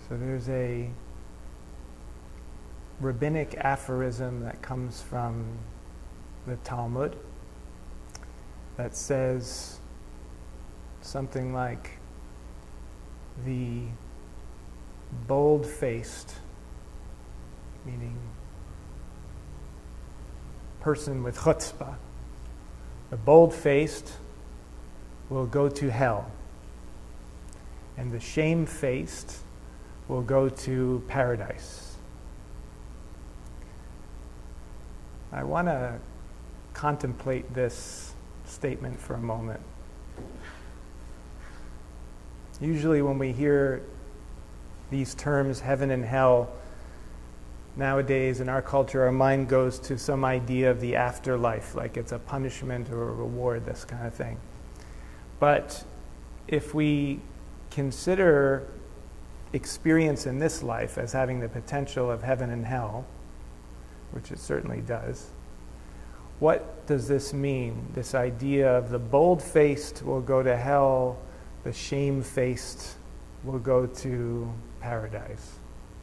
So there's a rabbinic aphorism that comes from the Talmud that says something like, the bold-faced, meaning person with chutzpah, the bold-faced will go to hell, and the shame-faced will go to paradise. I want to contemplate this statement for a moment. Usually when we hear these terms, heaven and hell, nowadays in our culture, our mind goes to some idea of the afterlife, like it's a punishment or a reward, this kind of thing. But if we consider experience in this life as having the potential of heaven and hell, which it certainly does, what does this mean? This idea of the bold-faced will go to hell, the shame-faced will go to paradise.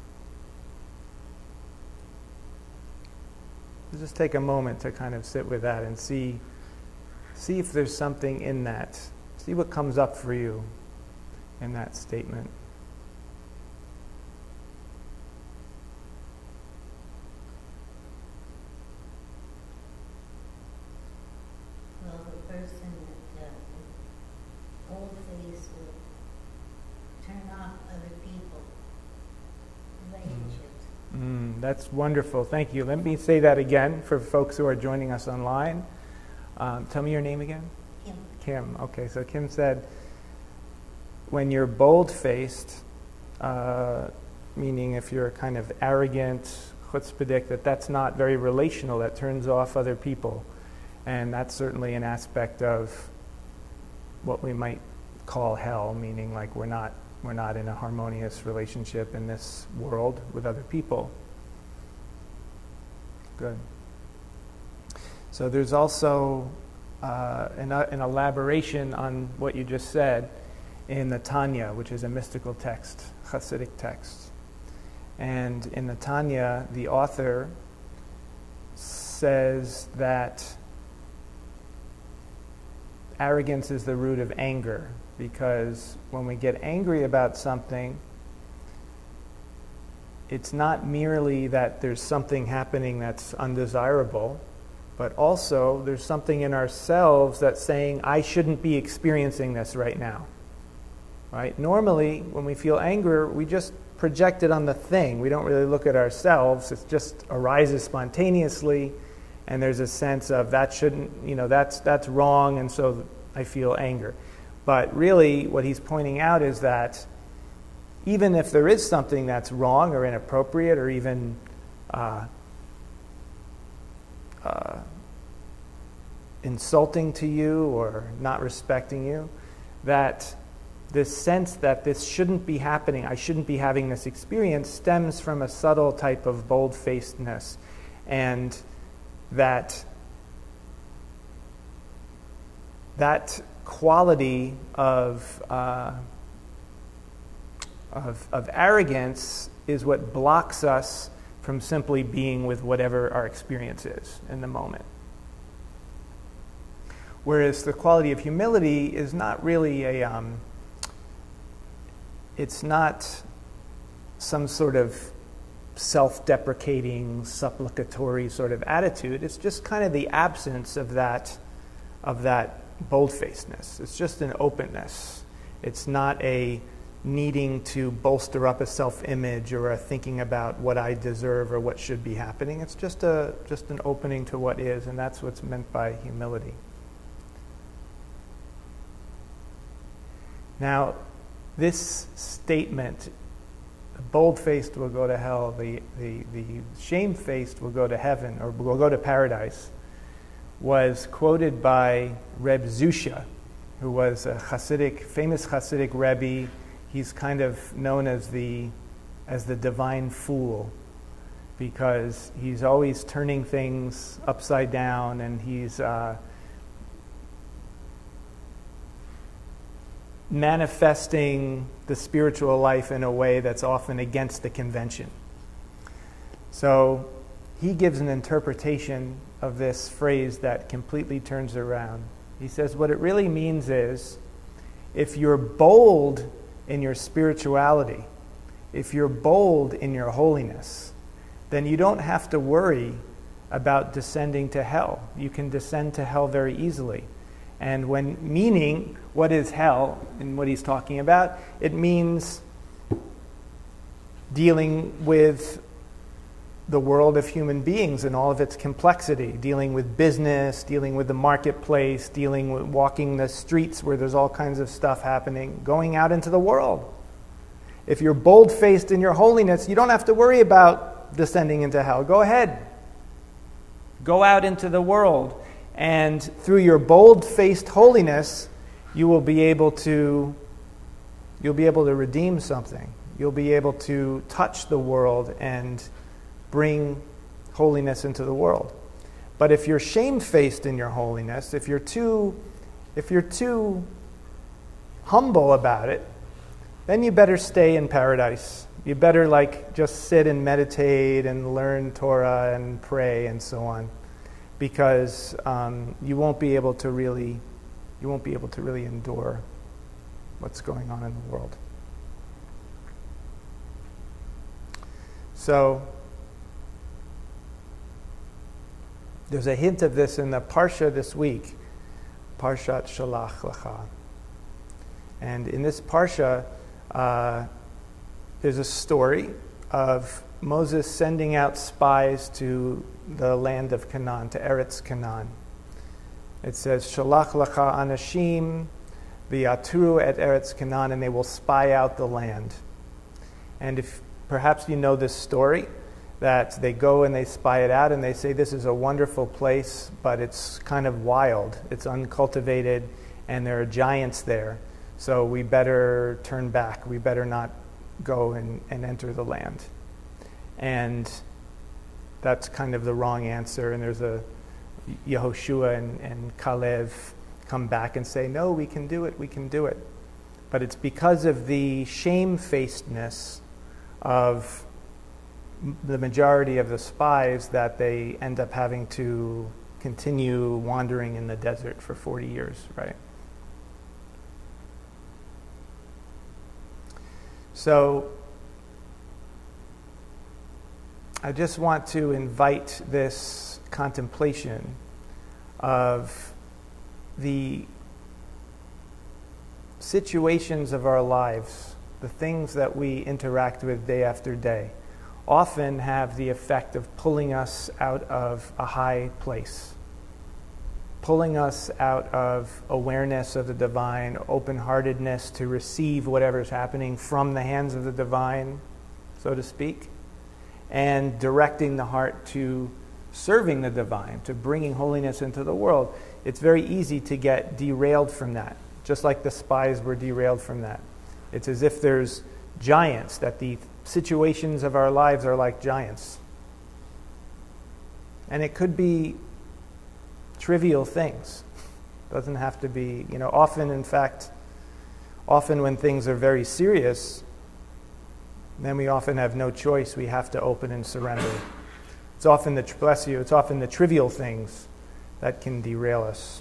Just take a moment to kind of sit with that and see if there's something in that. See what comes up for you in that statement. Well, the person that old face would turn off other people, relationships. That's wonderful. Thank you. Let me say that again for folks who are joining us online. Tell me your name again. Kim. Okay, so Kim said, when you're bold-faced, meaning if you're kind of arrogant, chutzpahdik, that's not very relational, that turns off other people. And that's certainly an aspect of what we might call hell, meaning like we're not in a harmonious relationship in this world with other people. Good. So there's also an elaboration on what you just said in the Tanya, which is a mystical text, Hasidic text. And in the Tanya, the author says that arrogance is the root of anger, because when we get angry about something, it's not merely that there's something happening that's undesirable, but also there's something in ourselves that's saying, I shouldn't be experiencing this right now. Right? Normally, when we feel anger, we just project it on the thing. We don't really look at ourselves. It just arises spontaneously, and there's a sense of that shouldn't, that's wrong, and so I feel anger. But really, what he's pointing out is that even if there is something that's wrong or inappropriate or even insulting to you or not respecting you, that this sense that this shouldn't be happening, I shouldn't be having this experience, stems from a subtle type of bold-facedness, and that quality of arrogance is what blocks us from simply being with whatever our experience is in the moment. Whereas the quality of humility is not really it's not some sort of self-deprecating, supplicatory sort of attitude. It's just kind of the absence of that bold-facedness. It's just an openness. It's not a needing to bolster up a self-image or a thinking about what I deserve or what should be happening. It's just an opening to what is, and that's what's meant by humility. Now, this statement, the bold-faced will go to hell, the shame-faced will go to heaven, or will go to paradise, was quoted by Reb Zusha, who was a famous Hasidic Rebbe. He's kind of known as the divine fool, because he's always turning things upside down, and he's manifesting the spiritual life in a way that's often against the convention. So he gives an interpretation of this phrase that completely turns around. He says what it really means is, if you're bold in your spirituality, if you're bold in your holiness, then you don't have to worry about descending to hell. You can descend to hell very easily. And when meaning, what is hell and what he's talking about, it means dealing with the world of human beings and all of its complexity, dealing with business, dealing with the marketplace, dealing with walking the streets where there's all kinds of stuff happening, going out into the world. If you're bold-faced in your holiness, you don't have to worry about descending into hell. Go ahead. Go out into the world, and through your bold-faced holiness, you will be able to redeem something. You'll be able to touch the world and bring holiness into the world. But if you're shamefaced in your holiness, if you're too humble about it, then you better stay in paradise. You better just sit and meditate and learn Torah and pray and so on, because you won't be able to really endure what's going on in the world. So there's a hint of this in the Parsha this week, Parshat Shalach Lecha. And in this Parsha, there's a story of Moses sending out spies to the land of Canaan, to Eretz Canaan. It says, Shalach Lecha Anashim v'yaturu et Eretz Canaan, and they will spy out the land. And if perhaps you know this story, that they go and they spy it out and they say, this is a wonderful place, but it's kind of wild. It's uncultivated and there are giants there. So we better turn back. We better not go and enter the land. And that's kind of the wrong answer. And there's a Yehoshua and Caleb come back and say, no, we can do it. We can do it. But it's because of the shamefacedness of the majority of the spies that they end up having to continue wandering in the desert for 40 years, right? So I just want to invite this contemplation of the situations of our lives, the things that we interact with day after day, often have the effect of pulling us out of a high place, pulling us out of awareness of the divine, open-heartedness to receive whatever's happening from the hands of the divine, so to speak, and directing the heart to serving the divine, to bringing holiness into the world. It's very easy to get derailed from that, just like the spies were derailed from that. It's as if there's giants, that the situations of our lives are like giants. And it could be trivial things. It doesn't have to be, often when things are very serious, then we often have no choice. We have to open and surrender. It's often the trivial things that can derail us.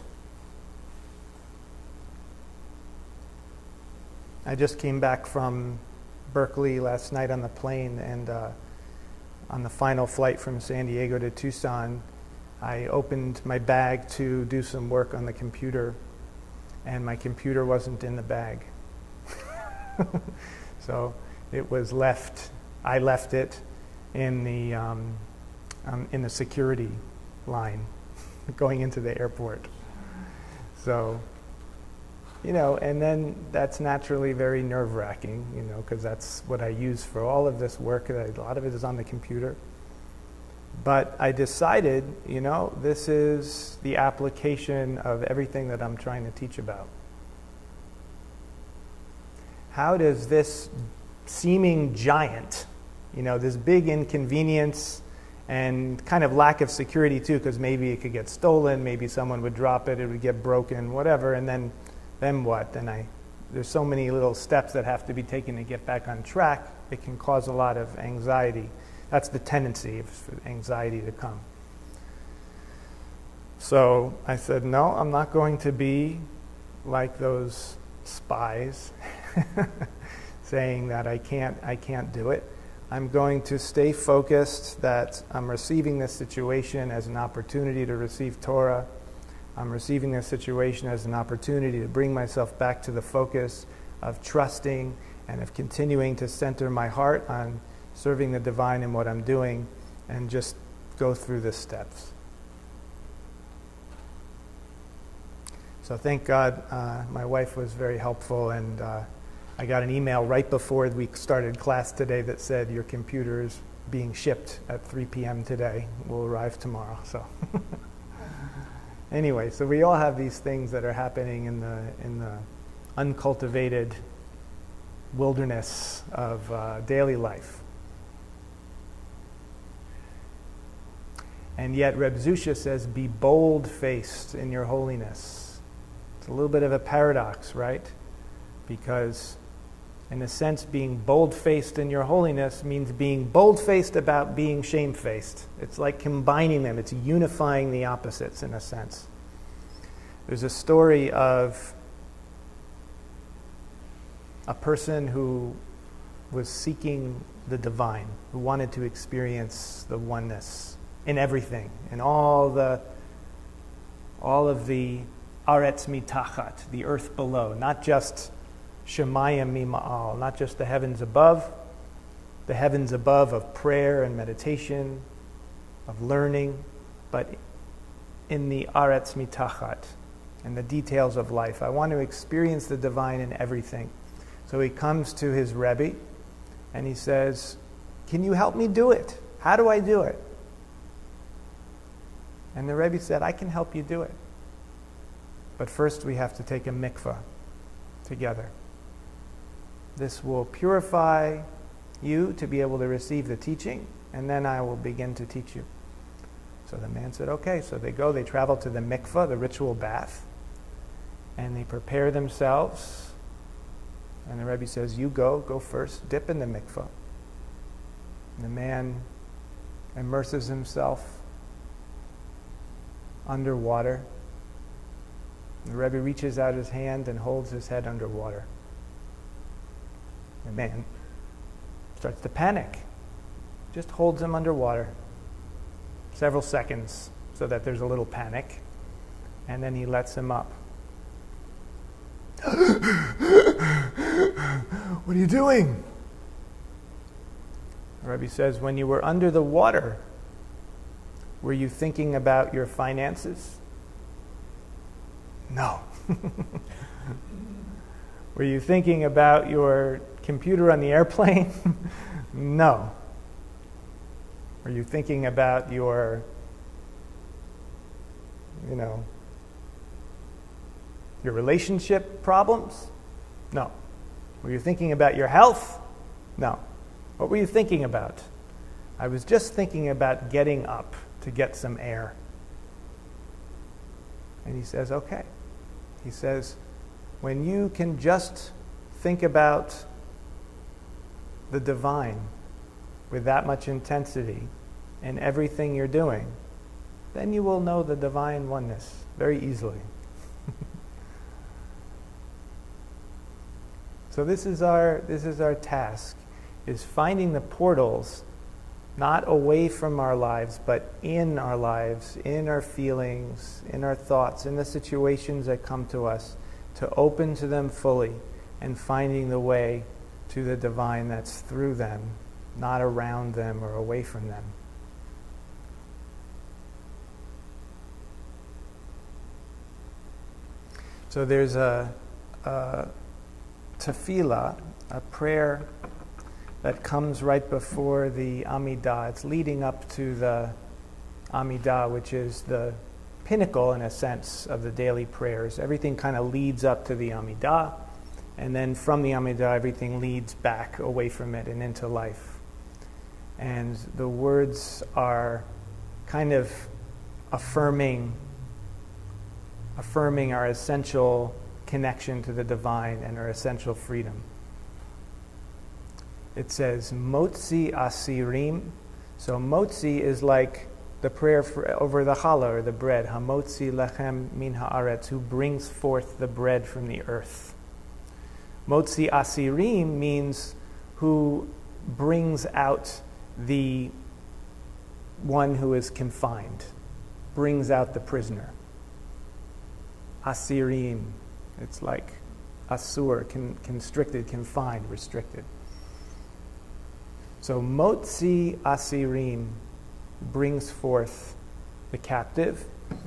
I just came back from Berkeley last night on the plane, and on the final flight from San Diego to Tucson, I opened my bag to do some work on the computer, and my computer wasn't in the bag. So it was left. I left it in the security line going into the airport. So, and then that's naturally very nerve-wracking, because that's what I use for all of this work. A lot of it is on the computer. But I decided, this is the application of everything that I'm trying to teach about. How does this seeming giant, this big inconvenience and kind of lack of security too, because maybe it could get stolen, maybe someone would drop it, it would get broken, whatever, and then what? Then I there's so many little steps that have to be taken to get back on track, it can cause a lot of anxiety. That's the tendency for anxiety to come. So I said, no, I'm not going to be like those spies saying that I can't do it. I'm going to stay focused that I'm receiving this situation as an opportunity to receive Torah. I'm receiving this situation as an opportunity to bring myself back to the focus of trusting and of continuing to center my heart on serving the divine in what I'm doing, and just go through the steps. So thank God my wife was very helpful, and I got an email right before we started class today that said your computer is being shipped at 3 p.m. today. Will arrive tomorrow. So anyway, so we all have these things that are happening in the uncultivated wilderness of daily life. And yet Reb Zusha says, be bold-faced in your holiness. It's a little bit of a paradox, right? Because in a sense, being bold-faced in your holiness means being bold-faced about being shame-faced. It's like combining them. It's unifying the opposites in a sense. There's a story of a person who was seeking the divine, who wanted to experience the oneness in everything, in all of the aretz mitachat, the earth below, not just shemayim mima'al, not just the heavens above of prayer and meditation, of learning, but in the aretz mitachat, in the details of life. I want to experience the divine in everything. So he comes to his Rebbe and he says, can you help me do it? How do I do it? And the Rebbe said, I can help you do it. But first we have to take a mikvah together. This will purify you to be able to receive the teaching, and then I will begin to teach you. So the man said, okay. So they travel to the mikvah, the ritual bath, and they prepare themselves. And the Rebbe says, you go first, dip in the mikvah. And the man immerses himself underwater. The Rebbe reaches out his hand and holds his head underwater. The man starts to panic. Just holds him underwater several seconds so that there's a little panic, and then he lets him up. What are you doing? The Rebbe says, when you were under the water, were you thinking about your finances? No. Were you thinking about your computer on the airplane? No. Were you thinking about your, your relationship problems? No. Were you thinking about your health? No. What were you thinking about? I was just thinking about getting up to get some air. And he says, okay. He says, when you can just think about the divine with that much intensity in everything you're doing, then you will know the divine oneness very easily. So this is our task, is finding the portals not away from our lives, but in our lives, in our feelings, in our thoughts, in the situations that come to us, to open to them fully and finding the way to the divine that's through them, not around them or away from them. So there's a tefillah, a prayer that comes right before the Amidah. It's leading up to the Amidah, which is the pinnacle, in a sense, of the daily prayers. Everything kind of leads up to the Amidah, and then from the Amidah, everything leads back away from it and into life. And the words are kind of affirming our essential connection to the divine and our essential freedom. It says, Motzi asirim. So motzi is like the prayer over the challah, or the bread. Hamotzi lechem min haaretz, who brings forth the bread from the earth. Motzi asirim means who brings out the one who is confined, brings out the prisoner. Asirim, it's like asur, constricted, confined, restricted. So Motzi asirim brings forth the captive.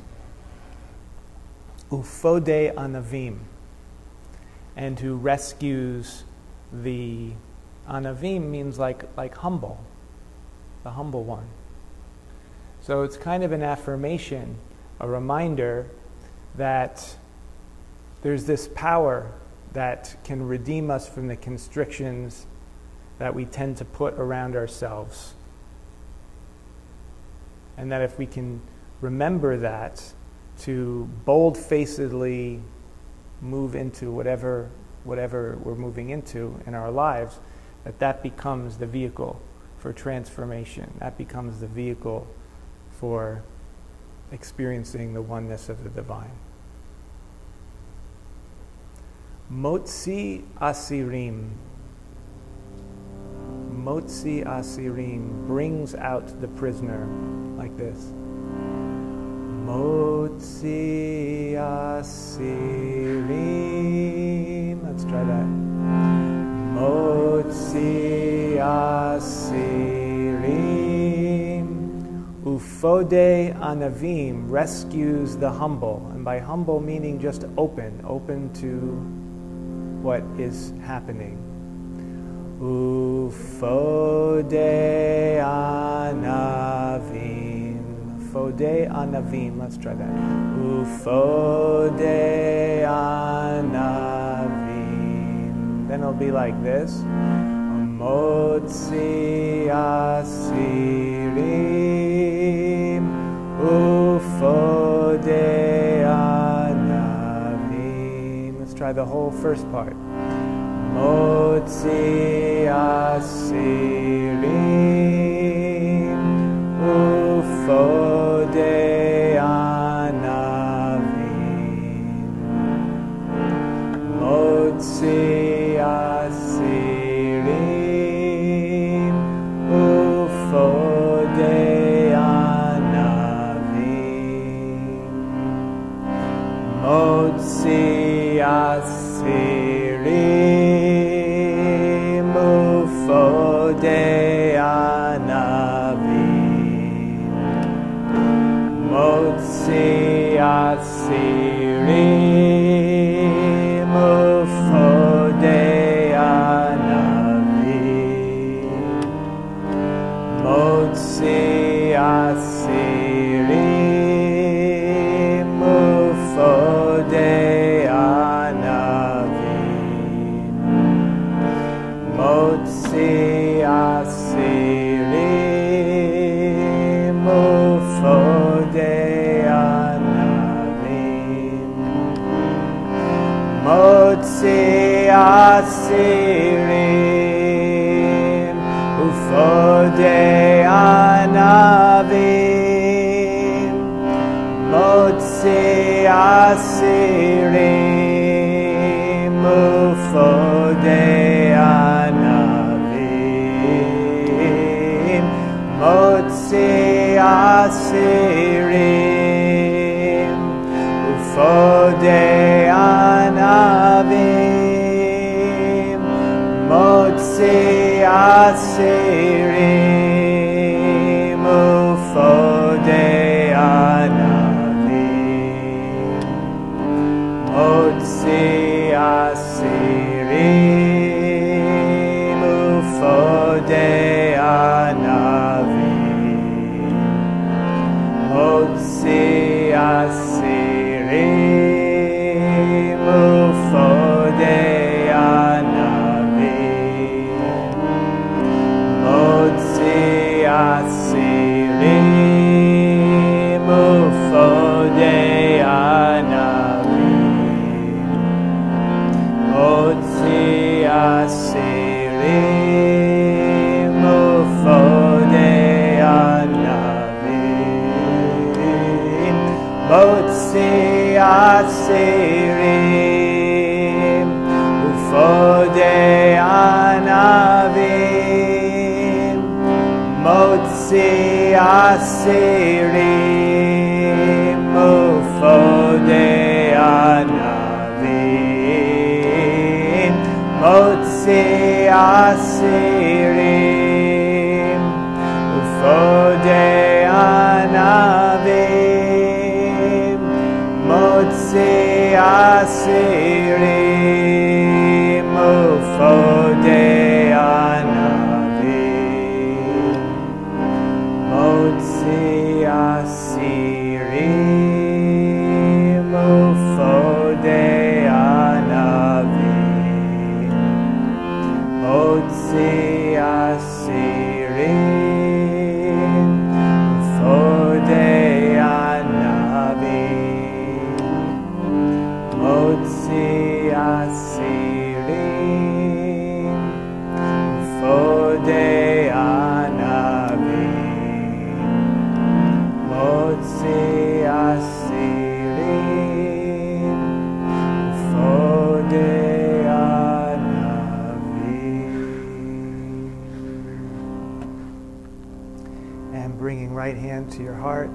Ufode anavim, and who rescues the anavim means like humble, the humble one. So it's kind of an affirmation, a reminder that there's this power that can redeem us from the constrictions that we tend to put around ourselves. And that if we can remember that, to bold-facedly move into whatever we're moving into in our lives, that becomes the vehicle for transformation. That becomes the vehicle for experiencing the oneness of the divine. Motzi asirim. Motzi asirim, brings out the prisoner, like this. Motzi asirim. Let's try that. Motzi asirim. Ufode anavim, rescues the humble. And by humble meaning just open to what is happening. Ufode anavim. Fode anavim. Let's try that. Ufode anavim. Then it'll be like this. Motzi asirim. Ufode anavim. Let's try the whole first part. Motzi asirim, ufode anavim. Motzi asirim, ufode anavim. Motzi asirim, ufode anavim. Motzi asirim, ufode anavim. Motzi asirim, ufode anavim. Motzi asirim, ufode anavim. Motzi asirim, ufode anavim. Motzi asirim, ufode anavim. Motzi asirim, ufode anavim. Motzi asirim, ufode anavim. Motzi asirim, ufode anavim. Motzi asirim, ufode anavim. Motzi asirim, ufode anavim. asirim ufodei anavim motzi asirim ufodei anavim motzi asirim ufodei anavim motzi asirim ufodei anavim motzi asirim ufodei anavim motzi asirim ufodei anavim motzi asirim ufodei anavim motzi asirim ufodei anavim. And bringing right hand to your heart.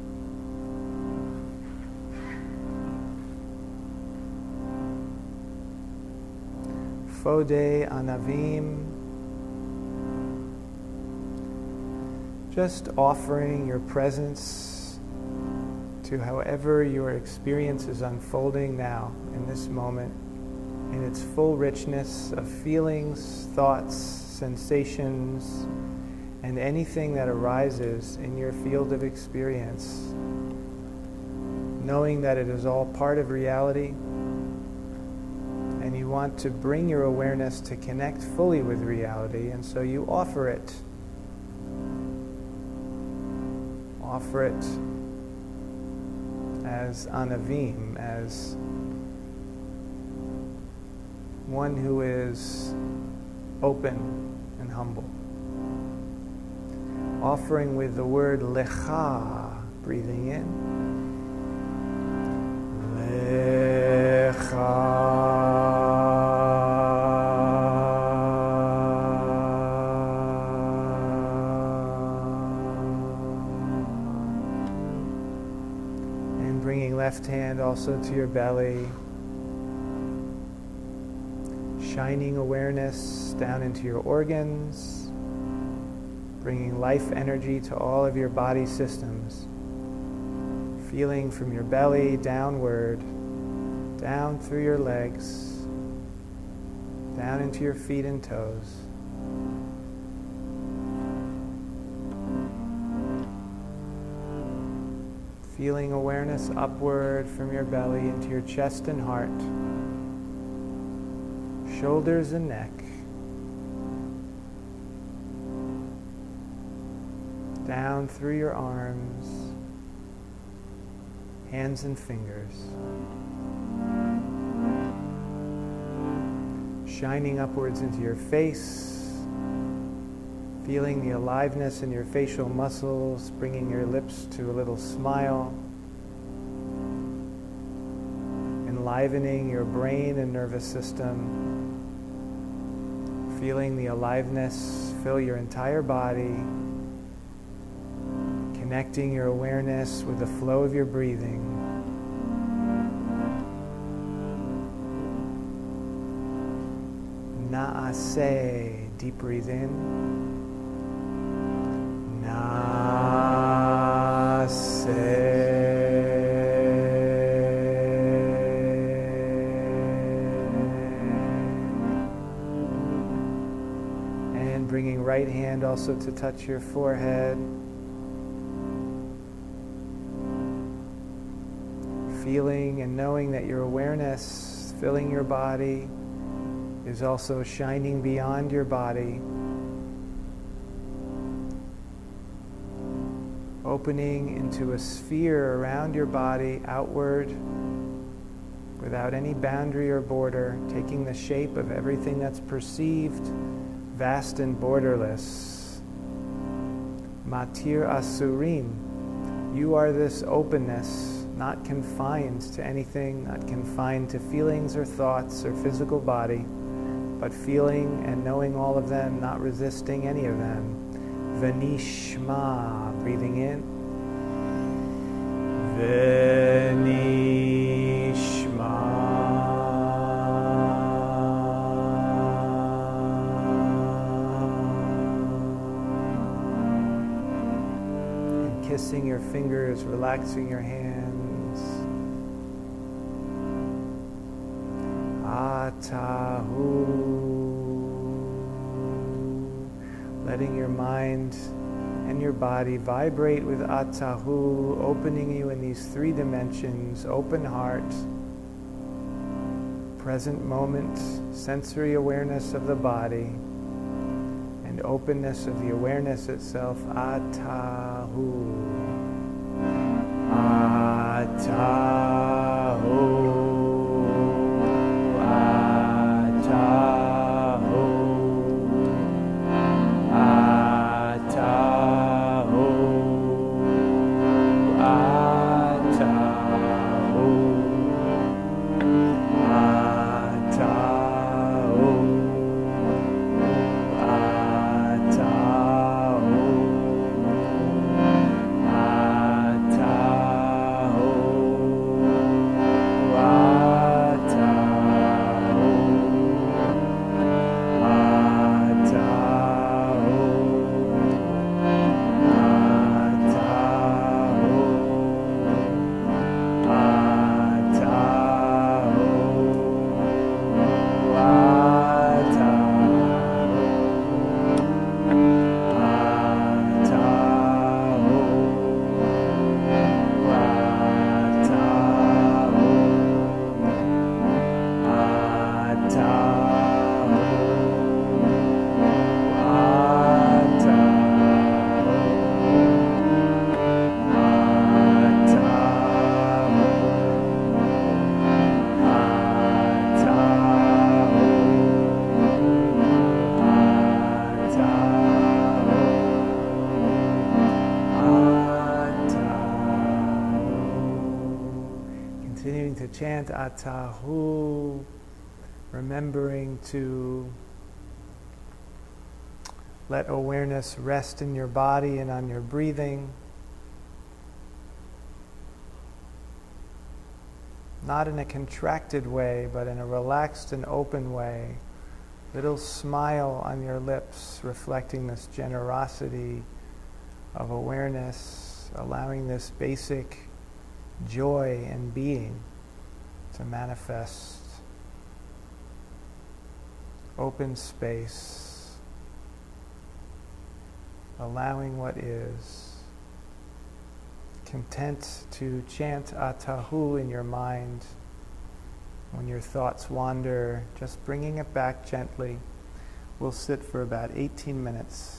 Fodei Anavim, just offering your presence to however your experience is unfolding now in this moment, in its full richness of feelings, thoughts, sensations, and anything that arises in your field of experience, knowing that it is all part of reality. And you want to bring your awareness to connect fully with reality, and so you offer it. Offer it as Anavim, as one who is open and humble. Offering with the word Lecha, breathing in. Lecha. Left hand also to your belly, shining awareness down into your organs, bringing life energy to all of your body systems, feeling from your belly downward, down through your legs, down into your feet and toes. Feeling awareness upward from your belly into your chest and heart, shoulders and neck, down through your arms, hands and fingers, shining upwards into your face, feeling the aliveness in your facial muscles, bringing your lips to a little smile, enlivening your brain and nervous system, feeling the aliveness fill your entire body, connecting your awareness with the flow of your breathing. Na'aseh, deep breathe in. And bringing right hand also to touch your forehead. Feeling and knowing that your awareness filling your body is also shining beyond your body, opening into a sphere around your body, outward, without any boundary or border, taking the shape of everything that's perceived, vast and borderless. Matir Asurim, you are this openness not confined to anything, not confined to feelings or thoughts or physical body, but feeling and knowing all of them, not resisting any of them. V'nishma, breathing in. And kissing your fingers, relaxing your hands. Atahu. Letting your mind and your body vibrate with Atahu, opening you in these three dimensions: open heart, present moment, sensory awareness of the body, and openness of the awareness itself. Atahu. Atahu. Continuing to chant Atahu, remembering to let awareness rest in your body and on your breathing. Not in a contracted way, but in a relaxed and open way. Little smile on your lips, reflecting this generosity of awareness, allowing this basic joy and being to manifest. Open space, allowing what is. Content to chant Atahu in your mind. When your thoughts wander, just bringing it back gently. We'll sit for about 18 minutes.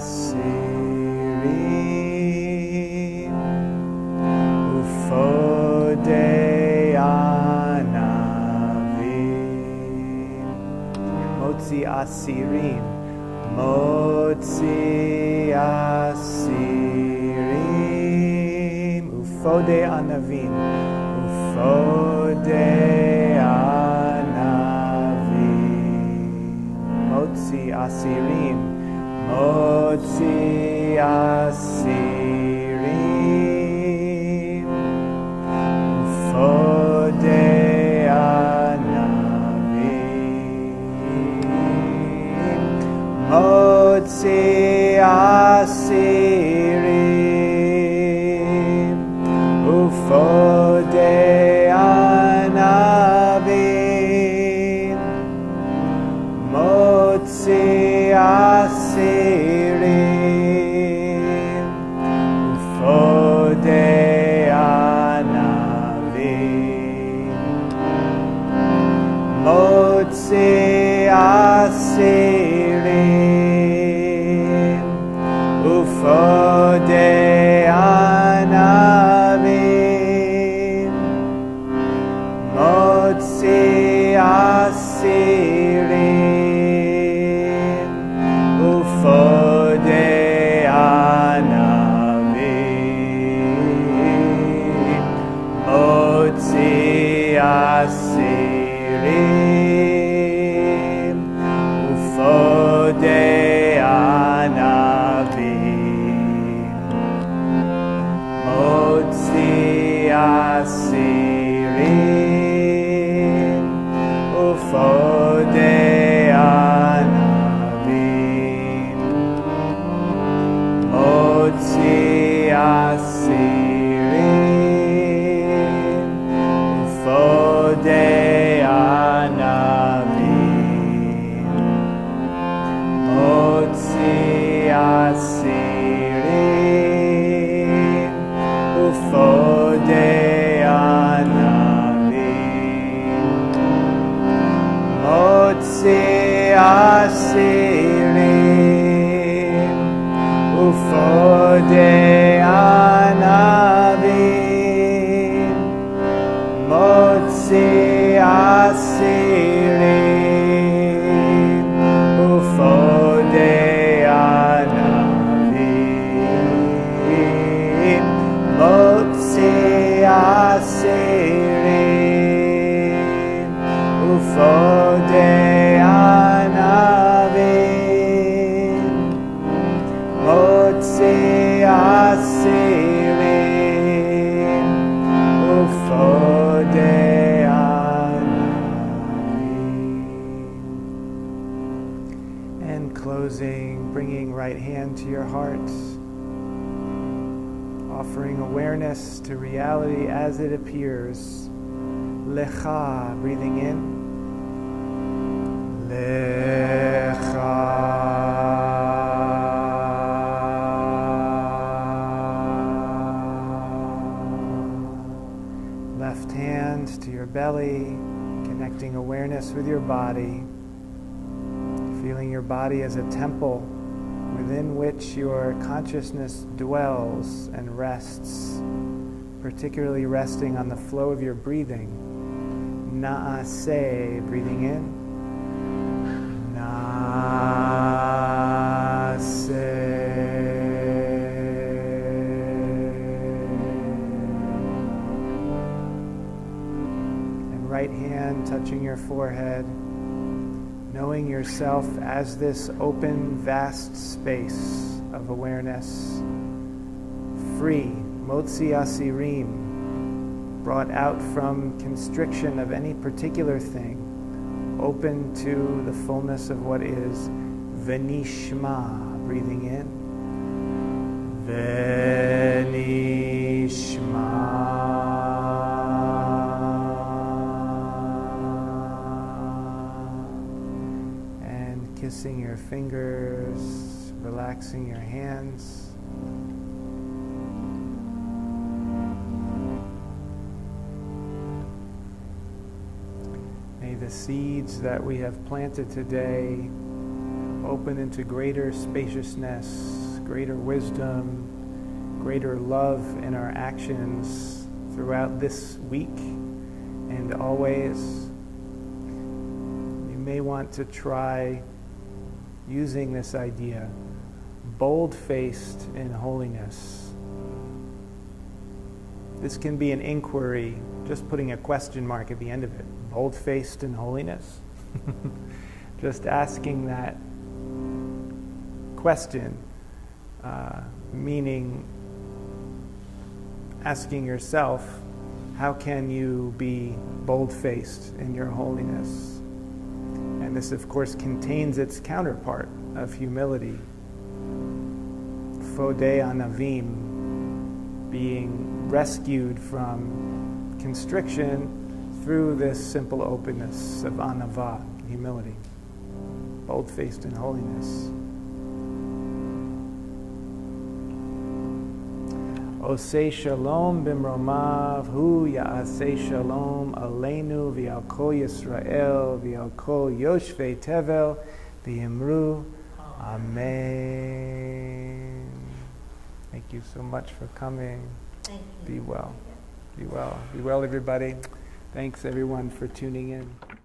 asirim ufodei anavim. Motzi asirim, motzi asirim ufodei anavim, ufodei anavim. Motzi asirim, motzi asirim ufodei anavim. Motzi asirim ufodei anavim. Motzi asirim ufodei anavim. Motzi asirim ufodei anavim. Motzi asirim ufodei anavim. Motzi asirim ufodei anavim. Motzi asirim ufodei anavim. Motzi asirim ufodei anavim. Motzi asirim ufodei anavim. Motzi asirim ufodei anavim. Motzi asirim ufodei anavim. Motzi asirim ufodei anavim. Motzi asirim ufodei anavim. And closing, bringing right hand to your heart, offering awareness to reality as it appears. Lecha, breathing in. Lecha. Left hand to your belly, connecting awareness with your body, feeling your body as a temple within which your consciousness dwells and rests, particularly resting on the flow of your breathing. Na'aseh, breathing in. And right hand touching your forehead, knowing yourself as this open, vast space of awareness, free, motzi asirim, brought out from constriction of any particular thing, open to the fullness of what is. Venishma, breathing in. Venishma. Kissing your fingers, relaxing your hands. May the seeds that we have planted today open into greater spaciousness greater wisdom, greater love in our actions throughout this week and always. You may want to try using this idea, bold-faced in holiness. This can be an inquiry, just putting a question mark at the end of it. Bold-faced in holiness? Just asking that question, meaning asking yourself, how can you be bold-faced in your holiness? And this, of course, contains its counterpart of humility. Fodei Anavim, being rescued from constriction through this simple openness of Anava, humility. Bold-faced in holiness. Osei shalom bimromav hu ya'asei shalom aleinu v'al kol Yisrael v'al kol yoshvei tevel v'yimru amen. Thank you so much for coming. Thank you. Be well. Be well. Be well, everybody. Thanks, everyone, for tuning in.